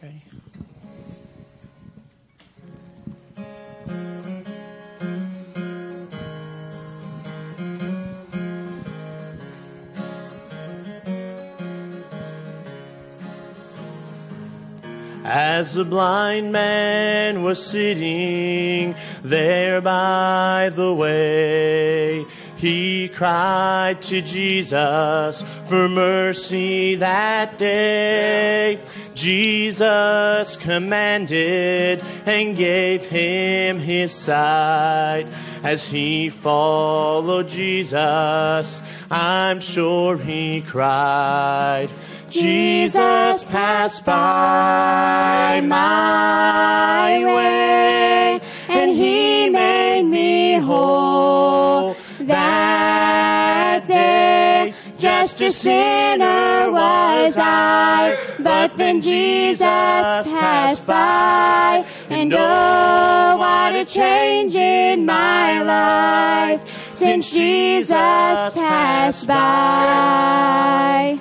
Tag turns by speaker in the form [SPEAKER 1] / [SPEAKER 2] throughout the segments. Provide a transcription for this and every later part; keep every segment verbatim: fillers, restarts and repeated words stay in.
[SPEAKER 1] ready. As the blind man was sitting there by the way, he cried to Jesus for mercy that day. Jesus commanded and gave him his sight. As he followed Jesus, I'm sure he cried. Jesus passed by my way, and he made me whole that day. Just a sinner was I, but then Jesus passed by, and oh, what a change in my life since Jesus passed by.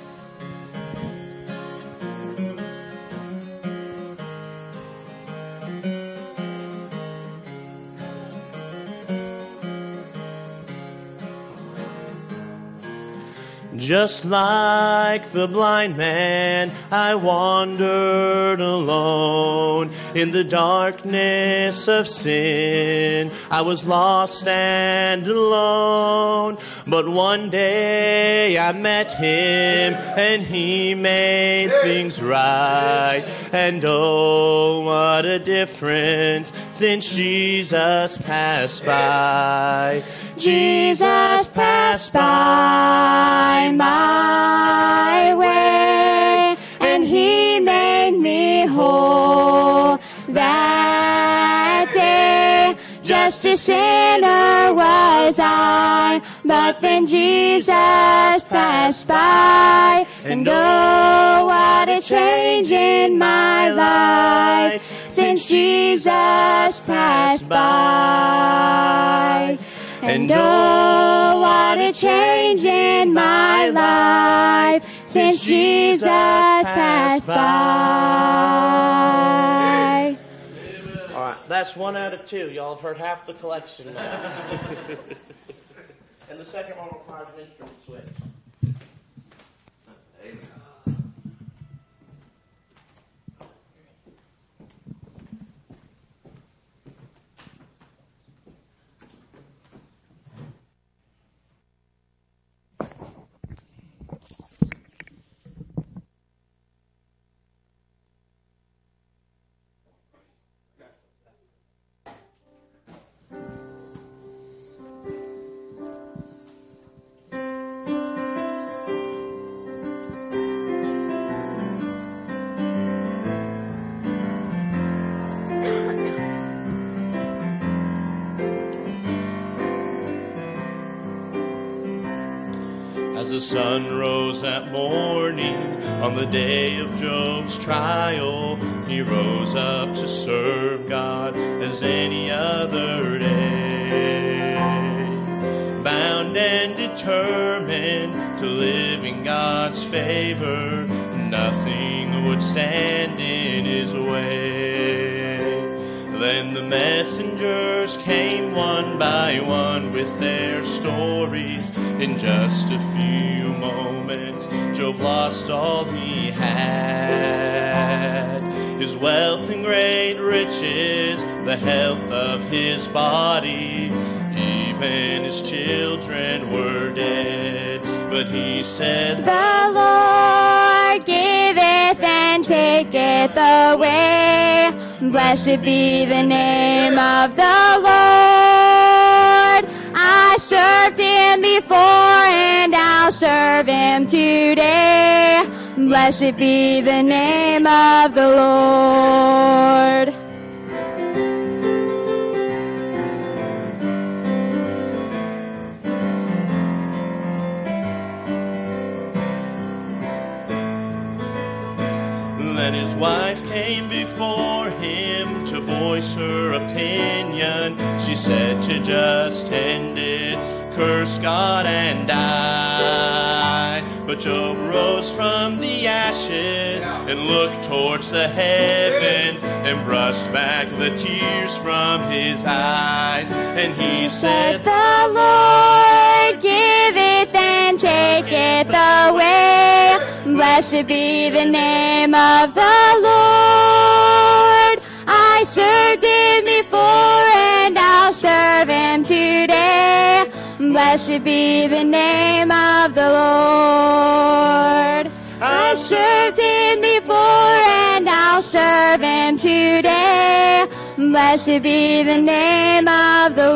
[SPEAKER 1] Just like the blind man, I wandered alone in the darkness of sin. I was lost and alone, but one day I met him and he made things right. And oh, what a difference since Jesus passed by. Jesus passed by my way, and he made me whole that day. Just a sinner was I, but then Jesus passed by, and oh, what a change in my life since Jesus passed by. And oh, what a change in my life since Jesus passed by.
[SPEAKER 2] All right, that's one out of two. Y'all have heard half the collection now. And the second one requires an instrument switch. As the sun rose that morning on the day of Job's trial, he rose up to serve God as any other day. Bound and determined to live in God's favor, nothing would stand in his way. Then the messengers came one by one with their stories. In just a few moments, Job lost all he had. His wealth and great riches, the health of his body, even his children were dead. But he said,
[SPEAKER 3] "The Lord giveth and taketh away. Blessed be the name of the Lord. I served him before and I'll serve him today. Blessed be the name of the Lord."
[SPEAKER 2] Then his wife came before him to voice her opinion. She said to just end it, curse God and die. But Job rose from the ashes and looked towards the heavens and brushed back the tears from his eyes. And he said,
[SPEAKER 3] The Lord giveth and taketh away. Blessed be the name of the Lord. I served him before and I'll serve him today. Blessed be the name of the Lord. I've served him before and I'll serve him today. Blessed be the name of the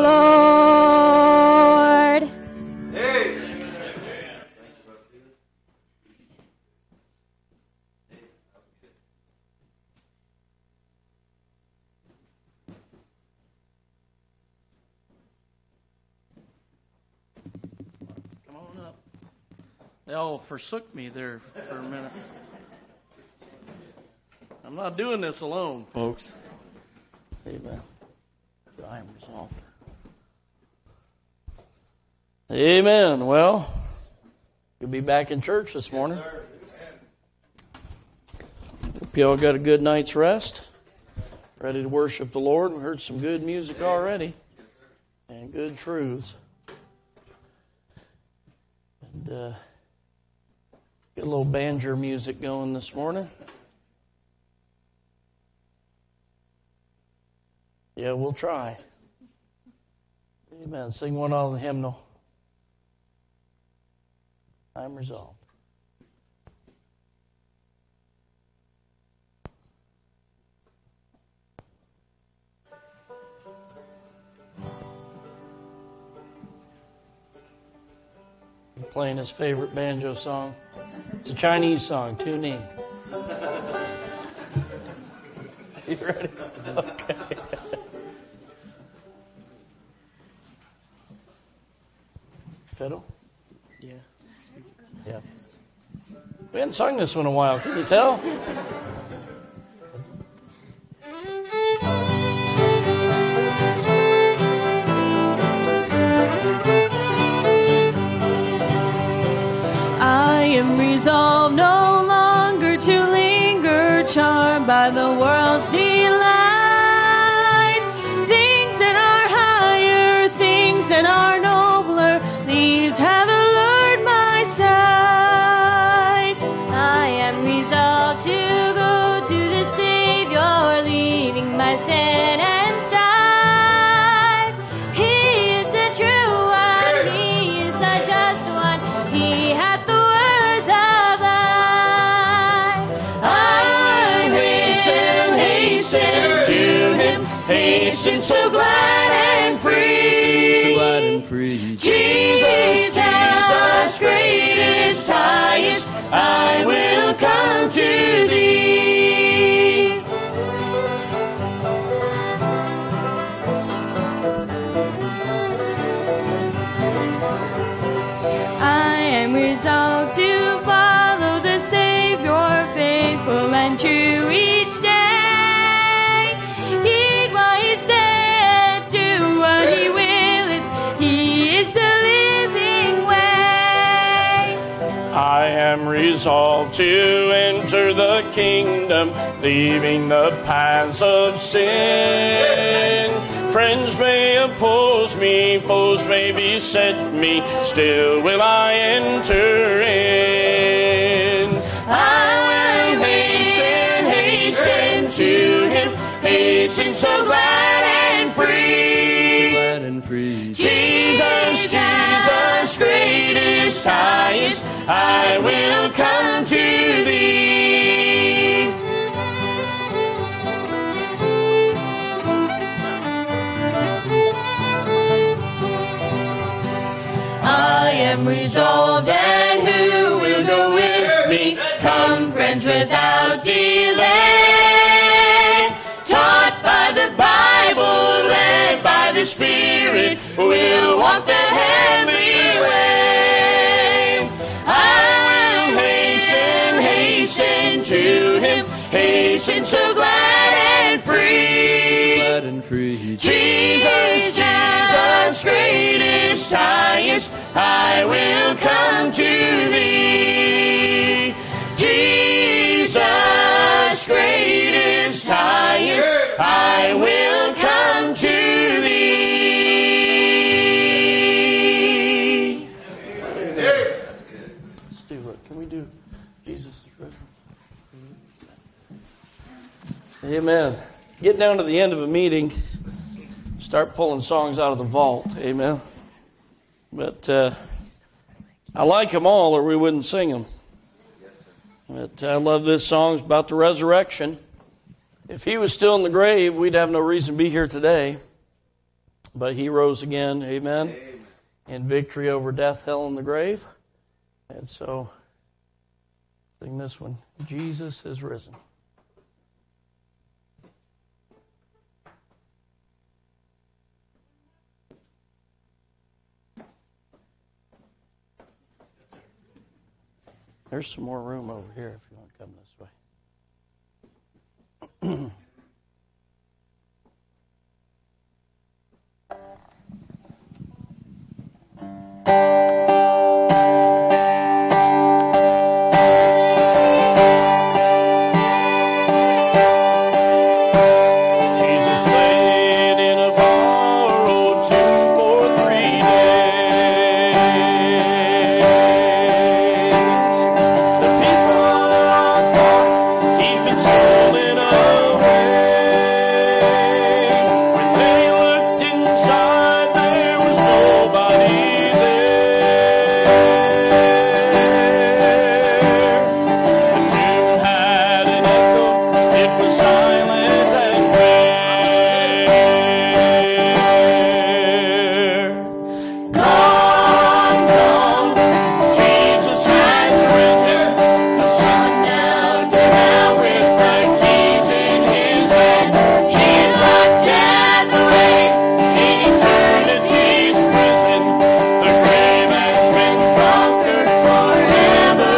[SPEAKER 3] Lord.
[SPEAKER 4] Hey.
[SPEAKER 5] They all forsook me there for a minute. I'm not doing this alone, folks. Amen. I am resolved. Amen. Well, you'll be back in church this morning.
[SPEAKER 4] Yes, sir.
[SPEAKER 5] Hope you all got a good night's rest. Ready to worship the Lord. We heard some good music already. And good truths. And, uh, get a little banjo music going this morning. Yeah, we'll try. Amen. Sing one on the hymnal. I'm resolved. He's playing his favorite banjo song. It's a Chinese song. Tune in. You ready? Okay. Fiddle? Yeah. Yeah. We hadn't sung this one in a while. Can you tell?
[SPEAKER 1] I am resolved no longer to linger, charmed by the world's delight. Things that are higher, things that are nobler, these have allured my sight. I am resolved to go to the Savior, leaving my sin and strife. He is the true one, He is the just one, He hath the words of life. I hasten, hasten to Him, hasten so glad and free.
[SPEAKER 5] So glad and free.
[SPEAKER 1] Jesus, Jesus, greatest, highest, I will come to Thee. I am resolved to follow the Savior, faithful and true each day. Heed what He said, do what He willeth, He is the living way.
[SPEAKER 5] I am resolved to enter the kingdom, leaving the paths of sin. Friends may oppose me, foes may beset me, still will I enter in.
[SPEAKER 1] I will hasten, hasten to Him, hasten so glad and free.
[SPEAKER 5] Glad and free.
[SPEAKER 1] Jesus, Jesus, greatest, highest, I will come to Thee. I am resolved, and who will go with me? Come, friends, without delay. Taught by the Bible, led by the Spirit, we'll walk the heavenly way. I will hasten, hasten to Him, hasten so glad and free.
[SPEAKER 5] Glad and free.
[SPEAKER 1] Jesus, Jesus, greatest, highest, I will come to Thee.
[SPEAKER 2] greatest, highest, I will come to thee.
[SPEAKER 5] Let's do it. Can we do Jesus is risen? Amen. Get down to the end of a meeting, start pulling songs out of the vault. Amen. But uh, I like them all, or we wouldn't sing them. But I love this song. It's about the resurrection. If he was still in the grave, we'd have no reason to be here today. But he rose again, amen, amen. In victory over death, hell, and the grave. And so, sing this one. Jesus is risen. There's some more room over here if you want to come this way. Jesus laid in a borrowed tomb for three days. The people thought he'd been stolen away. When they looked inside, there was nobody there. The tomb had an echo, it was silent and bare. Come, come, Jesus has risen. He's gone now to hell with the keys in his hand. He's locked death away. Eternity's prison. The grave has been conquered forever.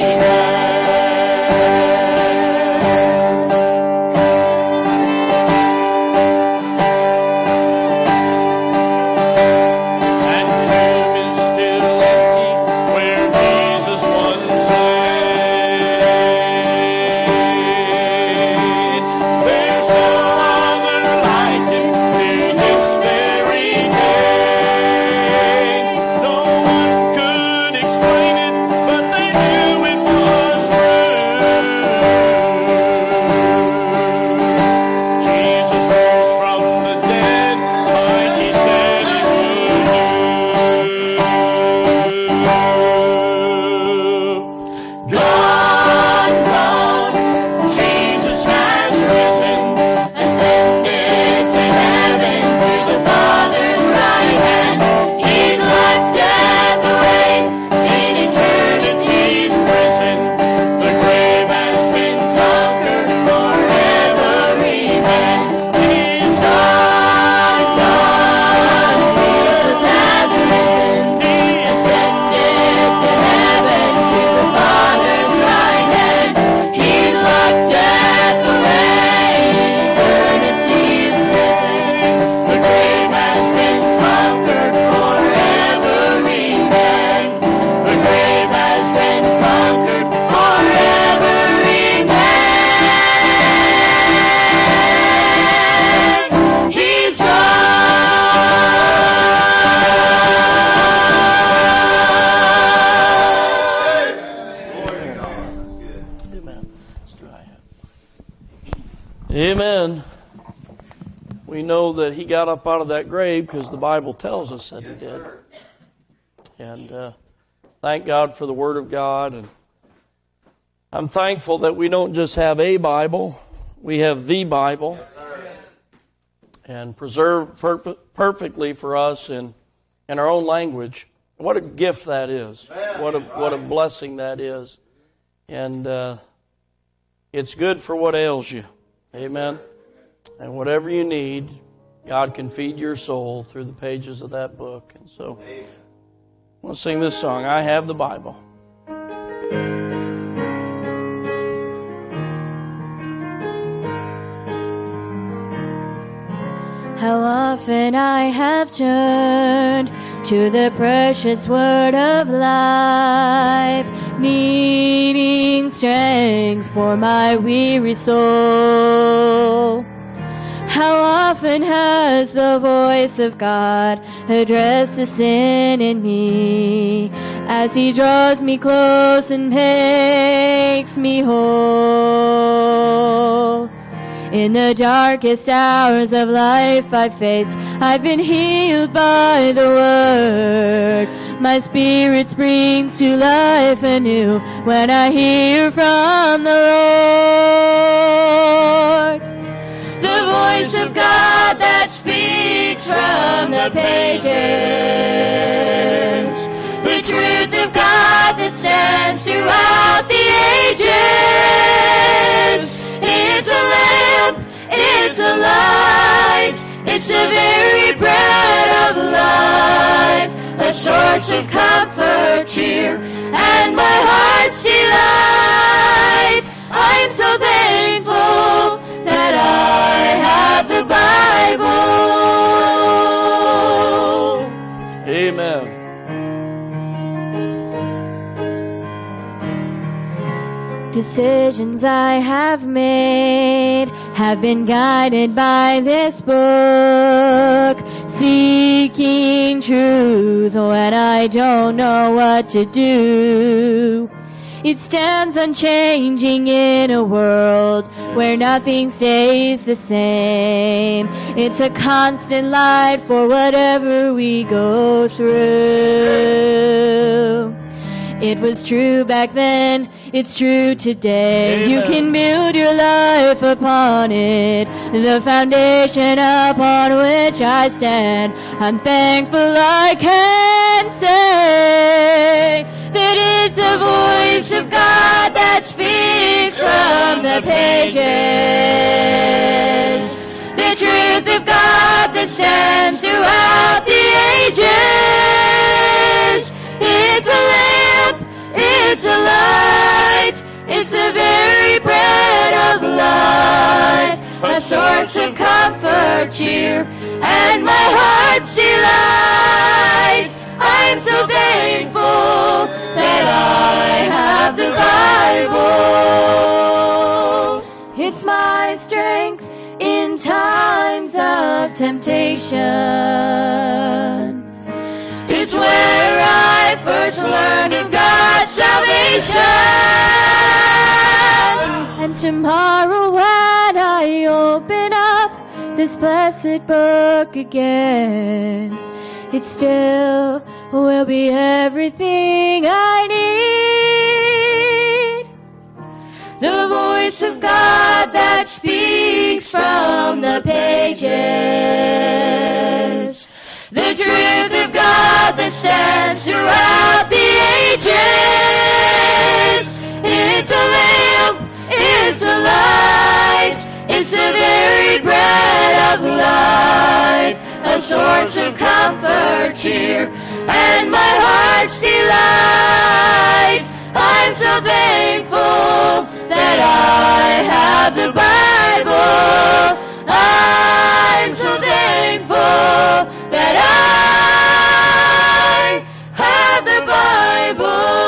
[SPEAKER 5] And tomb is still empty where Jesus once laid. There's no other like him to this very day. No one could explain it, but they knew it was true. Jesus rose from the dead like he said he would do. Gone, gone, Jesus has risen, ascended to heaven to the Father's right hand. He's locked death away in eternity's prison. The grave has been conquered forever. Amen. He's gone, gone, Jesus has risen, ascended to heaven to the Father's right hand. He's locked death away in eternity's prison. The grave has been conquered forever. Amen. The grave has been conquered forever. Amen. He's Amen. Amen. We know that he got up out of that grave because the Bible tells us that he did. And uh, thank God for the Word of God. And I'm thankful that we don't just have a Bible, we have the Bible. And preserved per- perfectly for us in, in our own language. What a gift that is. What a what a blessing that is. And uh, it's good for what ails you. Amen. And whatever you need, God can feed your soul through the pages of that book. And so, I want to sing this song, I Have the Bible.
[SPEAKER 1] How often I have turned to the precious word of life, needing strength for my weary soul. How often has the voice of God addressed the sin in me as He draws me close and makes me whole? In the darkest hours of life I faced, I've been healed by the Word. My spirit springs to life anew when I hear from the Lord. The voice of God that speaks from the pages, the truth of God that stands throughout the ages. It's a lamp, it's a light, it's the very bread of life, a source of comfort, cheer, and my heart's delight. I'm so thankful that I have the Bible.
[SPEAKER 5] Amen.
[SPEAKER 1] Decisions I have made have been guided by this book, seeking truth when I don't know what to do. It stands unchanging in a world where nothing stays the same. It's a constant light for whatever we go through. It was true back then, it's true today.
[SPEAKER 5] Amen.
[SPEAKER 1] You can build your life upon it, the foundation upon which I stand. I'm thankful I can say that it's the voice of God that speaks from the pages, the truth of God that stands throughout the ages. It's a lamp, it's a light, it's the very bread of life, a source of comfort, cheer, and my heart's delight. I'm so thankful that I have the Bible. It's my strength in times of temptation. It's where I first learned of God's salvation. And tomorrow when I open up this blessed book again, it still will be everything I need. The voice of God that speaks from the pages, the truth of God that stands throughout the ages. It's a lamp, it's a light, it's the very bread of life, a source of comfort, cheer, and my heart's delight. I'm so thankful that I have the Bible. I'm so thankful that I have the Bible.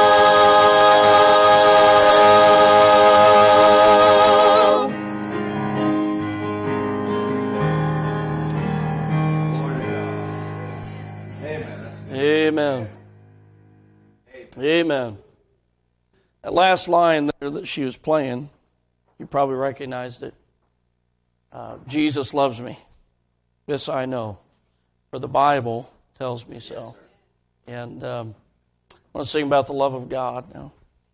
[SPEAKER 5] Amen. Amen. That last line there that she was playing, you probably recognized it. Uh, Jesus loves me. This I know, for the Bible tells me so. And um, I want to sing about the love of God now.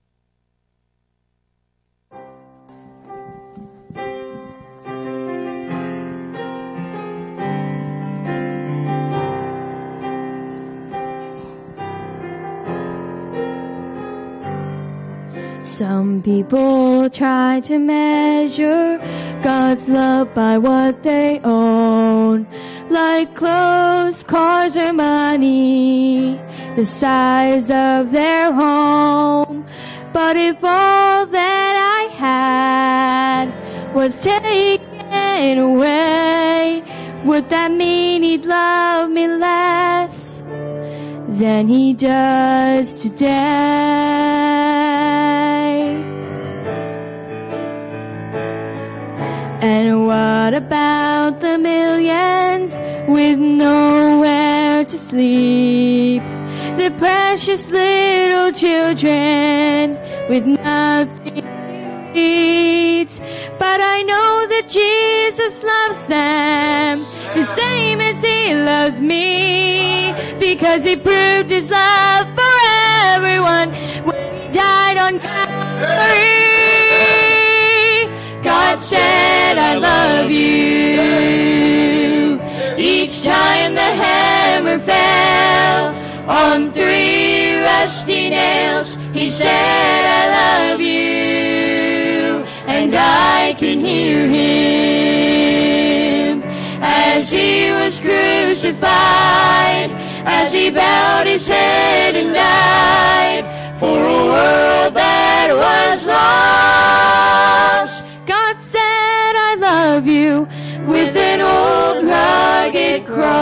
[SPEAKER 1] Some people try to measure God's love by what they own, like clothes, cars, or money, the size of their home. But if all that I had was taken away, would that mean He'd love me less than He does today? And what about the millions with nowhere to sleep? The precious little children with nothing to eat. But I know that Jesus loves them the same as He loves me, because He proved His love for everyone when He died on Calvary. God said, I love you. Each time the hammer fell on three rusty nails, He said, I love you. And I can hear Him as He was crucified, as He bowed His head and died for a world that was lost. God said, I love you with an old rugged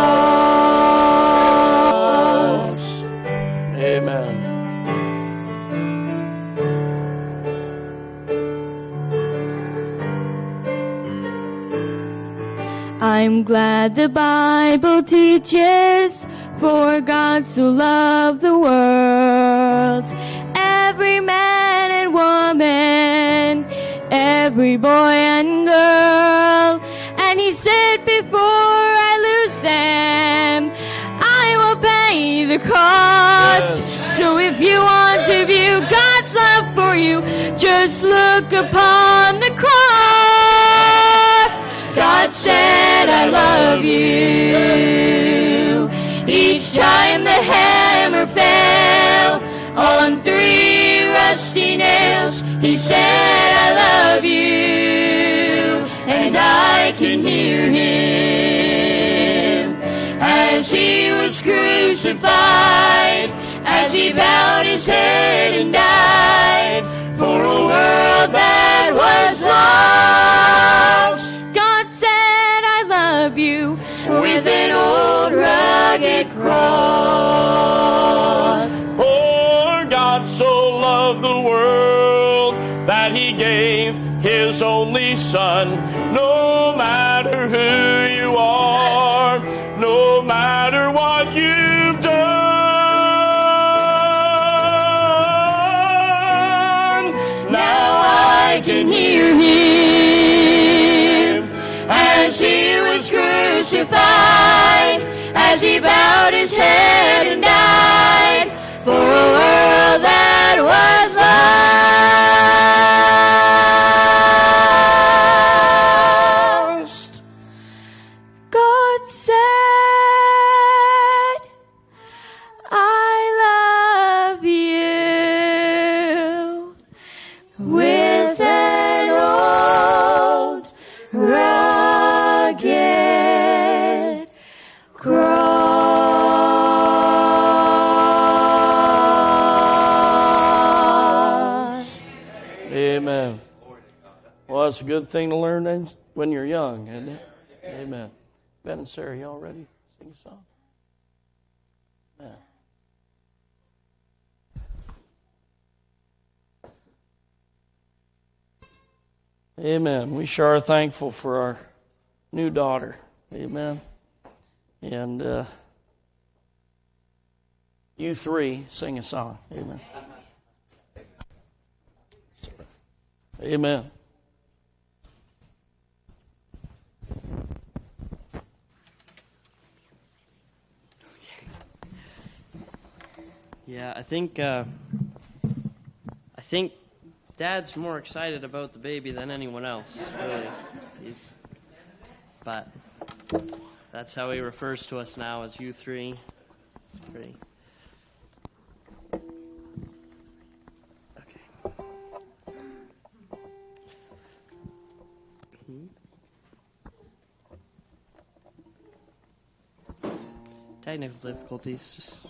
[SPEAKER 1] cross.
[SPEAKER 5] Amen.
[SPEAKER 1] I'm glad the Bible teaches, for God so loved the world. Every man and woman, every boy and girl. And He said, before I lose them, I will pay the cost. Yes. So if you want to view God's love for you, just look upon the cross. God said, I love you. Each time the hammer fell on three rusty nails, He said, I love you. And I can hear Him as He was crucified, as He bowed His head and died for a world that was lost. God said, I love you with an old rugged cross.
[SPEAKER 5] For God so loved the world that He gave His only Son. No matter who you are, no matter what you've done, now I can hear Him as He was crucified, as He bowed His head and died for a world that was lost. God said, I love you with an old rugged cross. Amen. Well, that's a good thing to learn then when you're young, isn't it? Amen. Ben and Sarah, y'all ready? Sing a song. Amen. Amen. We sure are thankful for our new daughter. Amen. And uh, you three sing a song. Amen. Amen.
[SPEAKER 4] Yeah, I think uh, I think Dad's more excited about the baby than anyone else. Really, he's. But that's how he refers to us now, as you three. It's pretty. Okay. Mm-hmm. Technical difficulties, just.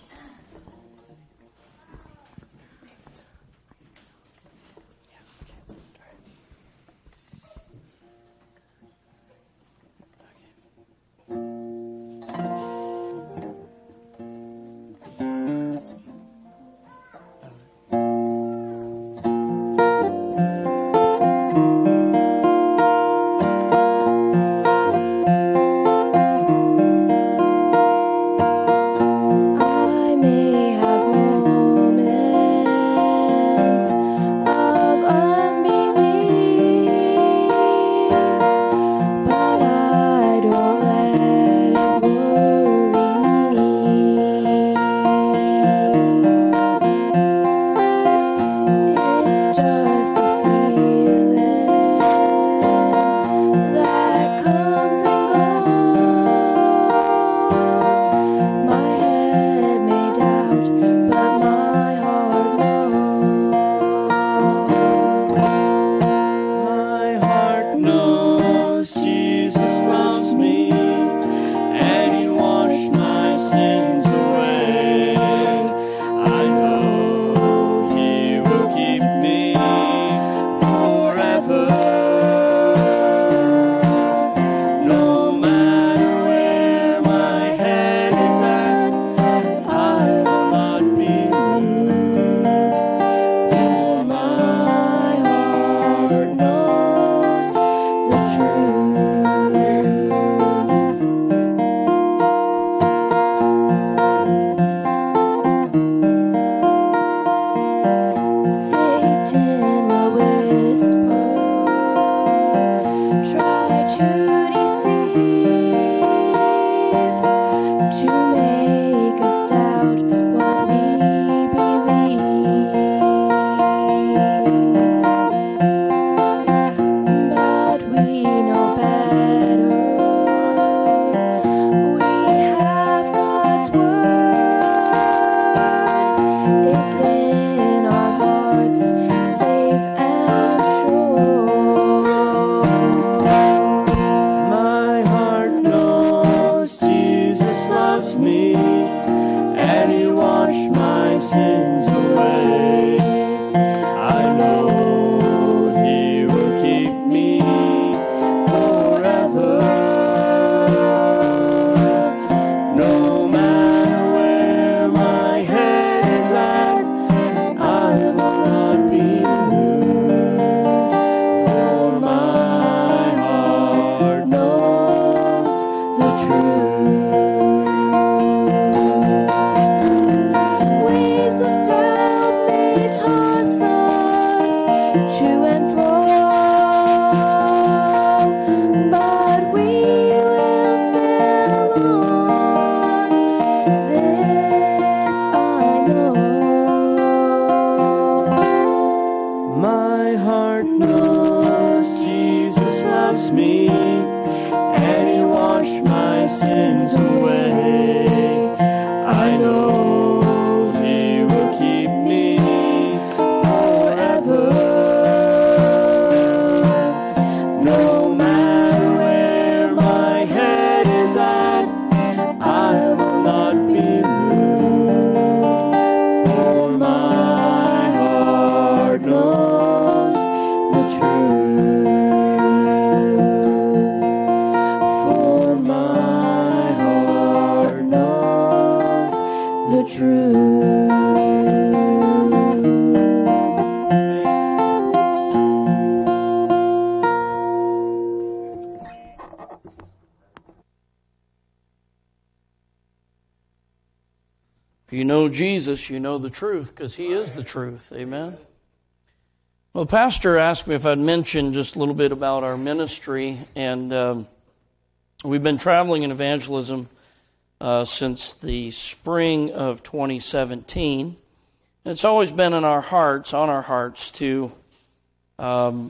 [SPEAKER 5] You know Jesus, you know the truth, because He is the truth. Amen? Well, the pastor asked me if I'd mention just a little bit about our ministry, and um, we've been traveling in evangelism uh, since the spring of twenty seventeen. And it's always been in our hearts, on our hearts, to um,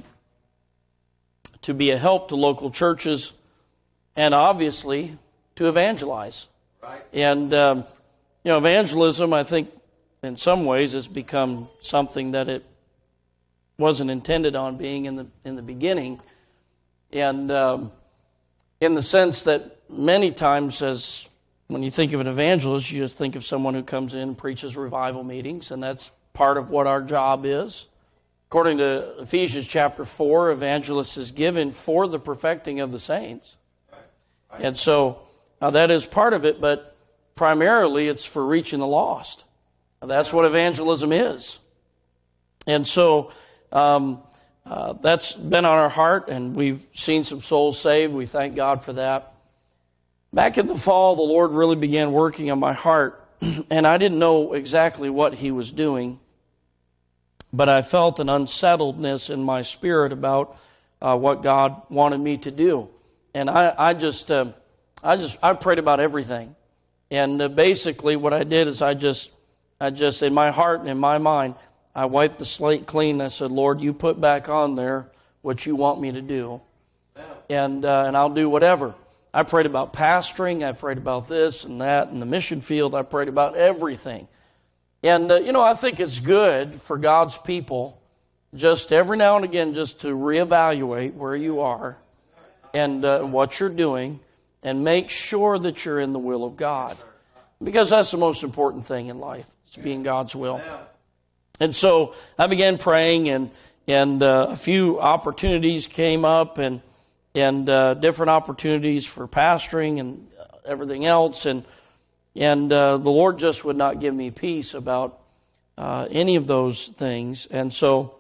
[SPEAKER 5] to be a help to local churches, and obviously to evangelize. Right. And um, you know, evangelism, I think, in some ways, has become something that it wasn't intended on being in the in the beginning, and um, in the sense that many times, as when you think of an evangelist, you just think of someone who comes in and preaches revival meetings, and that's part of what our job is. According to Ephesians chapter four, evangelist is given for the perfecting of the saints, and so uh, that is part of it, but primarily, it's for reaching the lost. That's what evangelism is. And so um, uh, that's been on our heart, and we've seen some souls saved. We thank God for that. Back in the fall, the Lord really began working on my heart, and I didn't know exactly what He was doing, but I felt an unsettledness in my spirit about uh, what God wanted me to do. And I, I just, uh, I just, I prayed about everything. And uh, basically what I did is I just, I just, in my heart and in my mind, I wiped the slate clean. I said, Lord, you put back on there what you want me to do. And uh, and I'll do whatever. I prayed about pastoring. I prayed about this and that. In the mission field, I prayed about everything. And, uh, you know, I think it's good for God's people just every now and again just to reevaluate where you are and uh, what you're doing, and make sure that you're in the will of God. Because that's the most important thing in life, is being God's will. And so I began praying, and and uh, a few opportunities came up, and and uh, different opportunities for pastoring and everything else. And and uh, the Lord just would not give me peace about uh, any of those things. And so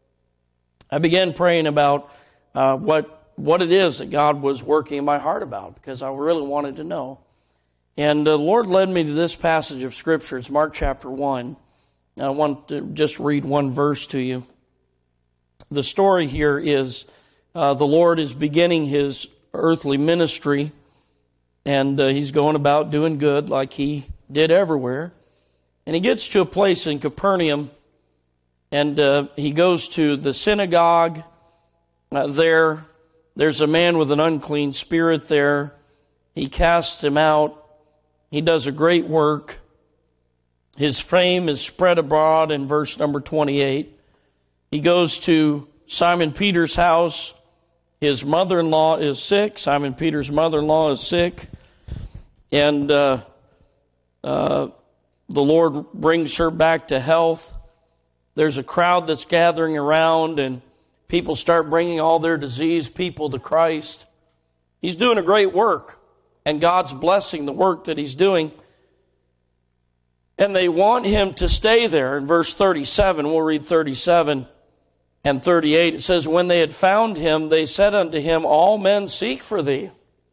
[SPEAKER 5] I began praying about uh, what what it is that God was working in my heart about, because I really wanted to know. And the Lord led me to this passage of Scripture. It's Mark chapter one. I want to just read one verse to you. The story here is uh, the Lord is beginning His earthly ministry, and uh, he's going about doing good like he did everywhere. And he gets to a place in Capernaum, and uh, he goes to the synagogue uh, there. There's a man with an unclean spirit there. He casts him out. He does a great work. His fame is spread abroad in verse number twenty-eight. He goes to Simon Peter's house. His mother-in-law is sick. Simon Peter's mother-in-law is sick. And uh, uh, the Lord brings her back to health. There's a crowd that's gathering around, and people start bringing all their diseased people to Christ. He's doing a great work, and God's blessing the work that he's doing. And they want him to stay there. In verse thirty-seven, we'll read thirty-seven and thirty-eight. It says, when they had found him, they said unto him, all men seek for thee.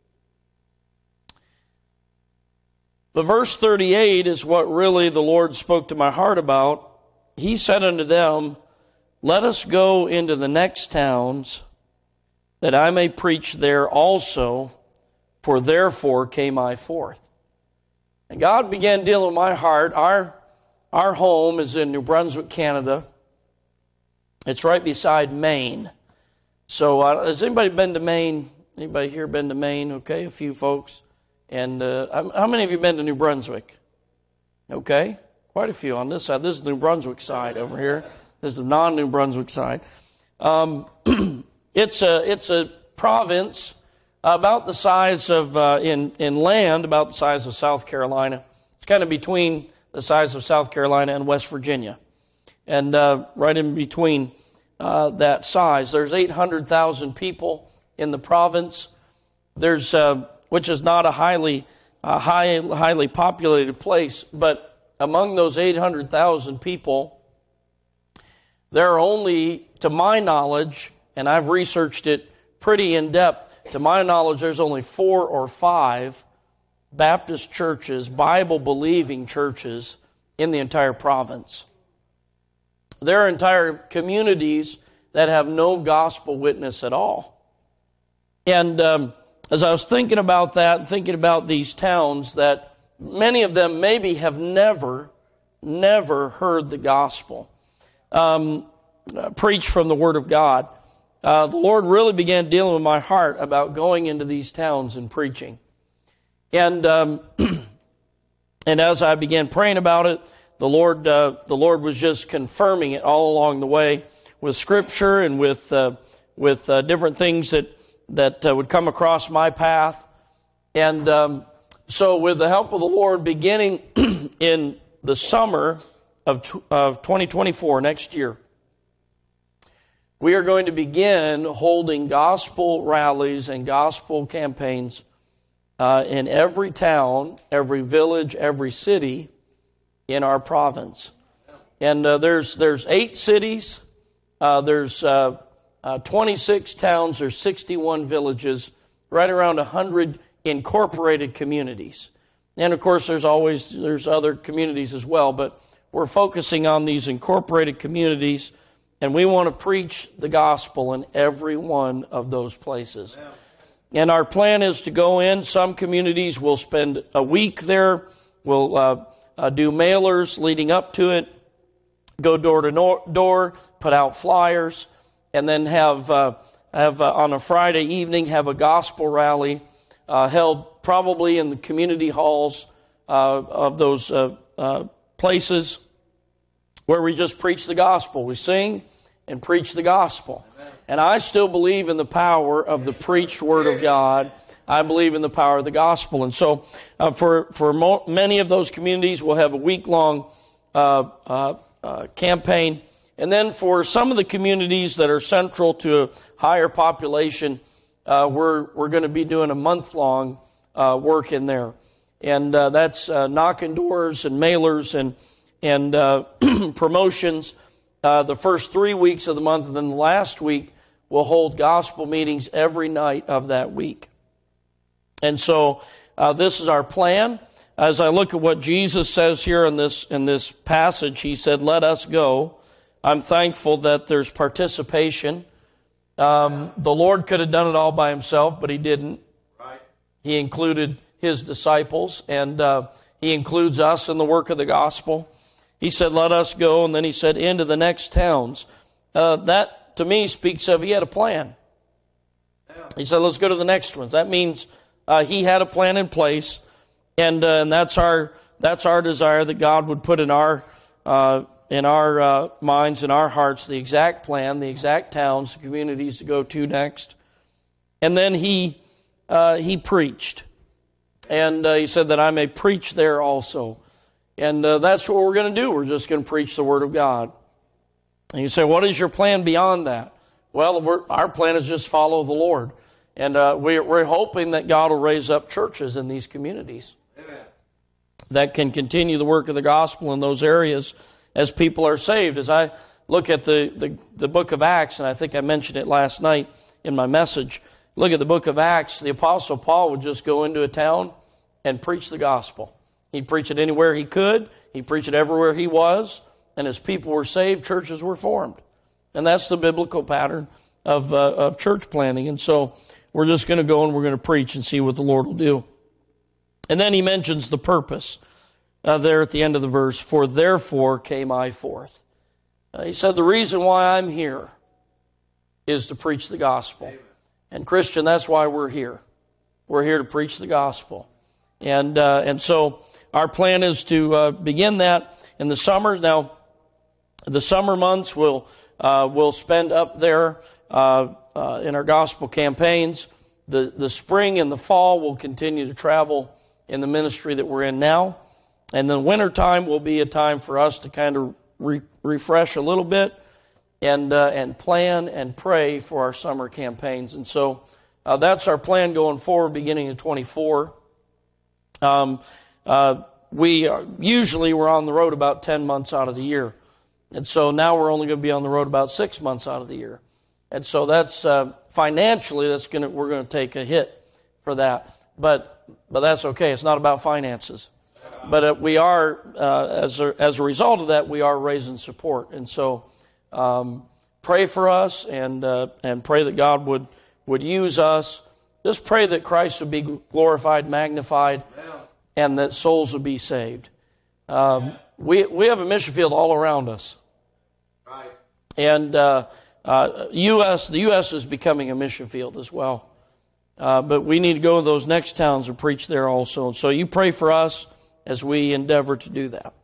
[SPEAKER 5] But verse thirty-eight is what really the Lord spoke to my heart about. He said unto them, let us go into the next towns, that I may preach there also, for therefore came I forth. And God began dealing with my heart. Our, our home is in New Brunswick, Canada. It's right beside Maine. So uh, has anybody been to Maine? Anybody here been to Maine? Okay, a few folks. And uh, how many of you been to New Brunswick? Okay, quite a few on this side. This is the New Brunswick side over here. This is the non-New Brunswick side. Um, it's a it's a province about the size of uh, in in land about the size of South Carolina. It's kind of between the size of South Carolina and West Virginia, and uh, right in between uh, that size. There's eight hundred thousand people in the province. There's uh, which is not a highly uh, high highly populated place, but among those eight hundred thousand people, there are only, to my knowledge, and I've researched it pretty in depth, to my knowledge, there's only four or five Baptist churches, Bible-believing churches in the entire province. There are entire communities that have no gospel witness at all. And um, as I was thinking about that, thinking about these towns, that many of them maybe have never, never heard the gospel um, uh, preached from the Word of God. Uh, the Lord really began dealing with my heart about going into these towns and preaching. And um, and as I began praying about it, the Lord uh, the Lord was just confirming it all along the way with Scripture and with uh, with uh, different things that that uh, would come across my path. And um, so, with the help of the Lord, beginning in the summer of of twenty twenty-four, next year, we are going to begin holding gospel rallies and gospel campaigns uh, in every town, every village, every city in our province. And uh, there's there's eight cities, uh, there's uh, uh, twenty-six towns, there's sixty-one villages, right around one hundred incorporated communities. And of course, there's always there's other communities as well, but we're focusing on these incorporated communities. And we want to preach the gospel in every one of those places. And our plan is to go in. Some communities will spend a week there. We'll uh, uh, do mailers leading up to it, go door to no- door, put out flyers, and then have uh, have uh, on a Friday evening have a gospel rally uh, held probably in the community halls uh, of those uh, uh, places where we just preach the gospel. We sing and preach the gospel. And I still believe in the power of the preached word of God. I believe in the power of the gospel. And so uh, for, for mo- many of those communities, we'll have a week-long uh, uh, uh, campaign. And then for some of the communities that are central to a higher population, uh, we're, we're going to be doing a month-long uh, work in there. And uh, that's uh, knocking doors and mailers and, and uh, promotions. Uh, the first three weeks of the month, and then the last week, we'll hold gospel meetings every night of that week. And so uh, this is our plan. As I look at what Jesus says here in this in this passage, he said, let us go. I'm thankful that there's participation Um, the Lord could have done it all by himself, but he didn't.
[SPEAKER 2] Right.
[SPEAKER 5] He included his disciples, and uh, he includes us in the work of the gospel. He said, let us go, and then he said, into the next towns. Uh, that, to me, speaks of he had a plan. Yeah. He said, let's go to the next ones. That means uh, he had a plan in place, and, uh, and that's our that's our desire, that God would put in our uh, in our uh, minds, in our hearts, the exact plan, the exact towns, the communities to go to next. And then he uh, he preached. And uh, he said that I may preach there also. And uh, that's what we're going to do. We're just going to preach the Word of God. And you say, what is your plan beyond that? Well, we're, our plan is just follow the Lord. And uh, we're, we're hoping that God will raise up churches in these communities. Amen. That can continue the work of the gospel in those areas as people are saved. As I look at the, the, the book of Acts, and I think I mentioned it last night in my message, look at the book of Acts, the Apostle Paul would just go into a town and preach the gospel. He'd preach it anywhere he could. He'd preach it everywhere he was. And as people were saved, churches were formed. And that's the biblical pattern of, uh, of church planting. And so we're just going to go and we're going to preach and see what the Lord will do. And then he mentions the purpose uh, there at the end of the verse. For therefore came I forth. Uh, he said the reason why I'm here is to preach the gospel. Amen. And Christian, that's why we're here. We're here to preach the gospel. And uh, and so our plan is to uh, begin that in the summer. Now, the summer months we'll, uh, we'll spend up there uh, uh, in our gospel campaigns. The, the spring and the fall we'll continue to travel in the ministry that we're in now. And then wintertime will be a time for us to kind of re- refresh a little bit and uh, and plan and pray for our summer campaigns. And so uh, that's our plan going forward, beginning in twenty-four. Um, uh, we are, usually we're on the road about ten months out of the year. And so now we're only going to be on the road about six months out of the year. And so that's uh, financially, that's going to, we're going to take a hit for that. But but that's okay. It's not about finances. But uh, we are, uh, as a, as a result of that, we are raising support. And so um, pray for us and uh, and pray that God would, would use us. Just pray that Christ would be glorified, magnified, and that souls would be saved. Um, we we have a mission field all around us. Right. And uh, uh, U S the U S is becoming a mission field as well. Uh, but we need to go to those next towns and preach there also. And so you pray for us as we endeavor to do that.